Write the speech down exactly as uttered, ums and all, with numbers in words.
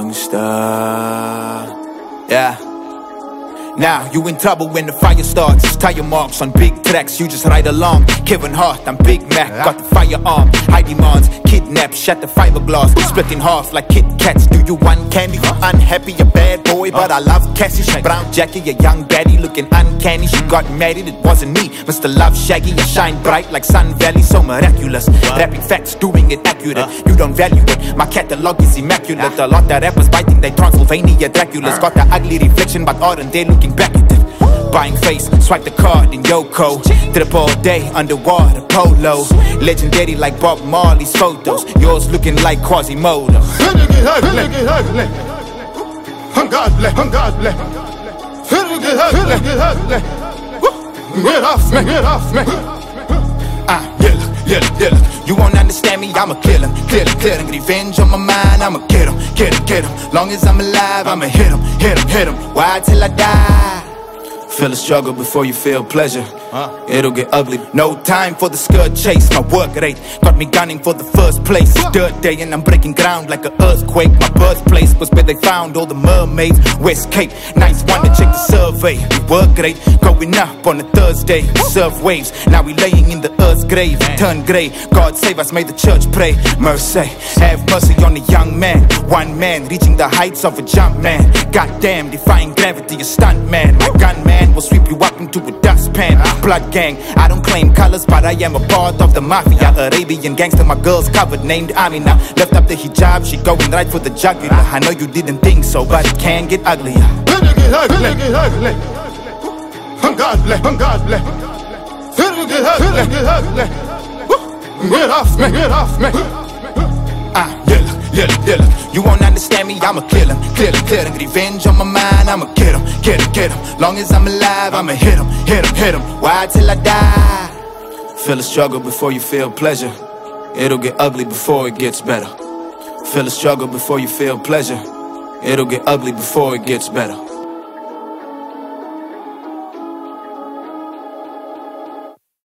youngster. Yeah. Now, you in trouble when the fire starts. Tire marks on big tracks, you just ride along. Kevin Hart, I'm Big Mac, got the firearm. High demands, kidnap, shut the fiberglass. Split in half like Kit Kats. Do you want candy? Unhappy, a bad boy, but I love Cassie. She brown Jackie, a young baddie looking uncanny. She got married, it wasn't me. Mister Love Shaggy, I shine bright like Sun Valley, so miraculous. Rapping facts, doing it accurate. You don't value it, my catalog is immaculate. A lot of rappers biting, they Transylvania Draculas. Got the ugly reflection, but aren't they looking back at it? Buying face, swipe the card in Yoko. Drip all day, underwater polo. Legendary like Bob Marley's photos. Yours looking like Quasimodo. God bless, God bless. Get off me, get off me. Ah, yeah, yeah, yeah. You won't understand me, I'ma kill him. Clear him, clear him. Revenge on my mind, I'ma get him, get him, get him. Long as I'm alive, I'ma hit him, hit him, hit him. Why till I die? Feel a struggle before you feel pleasure. Huh? It'll get ugly. No time for the skirt chase. My work rate got me gunning for the first place. Dirt day and I'm breaking ground like an earthquake. My birthplace was where they found all the mermaids. West Cape, nice one to check the survey. We work great, going up on a Thursday. Surf waves, now we laying in the earth's grave. Turn grey, God save us, may the church pray. Mercy, have mercy on the young man. One man reaching the heights of a jump man. Goddamn, defying gravity, a stunt man. My gunman will sweep you up into a dustpan. Blood gang, I don't claim colors, but I am a part of the mafia. Arabian gangster, my girl's covered, named Amina. Left up the hijab, she going right for the jugular. I know you didn't think so, but it can get uglier. Get ugly, get ugly. God bless, God bless. Get ugly, get ugly. Get off me, get off me. Ah, yeah, yeah, yeah. You won't understand me, I'ma kill him. Clear him, clear him. Revenge on my mind, I'ma get him, get him, get him. Long as I'm alive, I'ma hit him, hit him, hit him. Why till I die? Feel a struggle before you feel pleasure. It'll get ugly before it gets better. Feel a struggle before you feel pleasure. It'll get ugly before it gets better.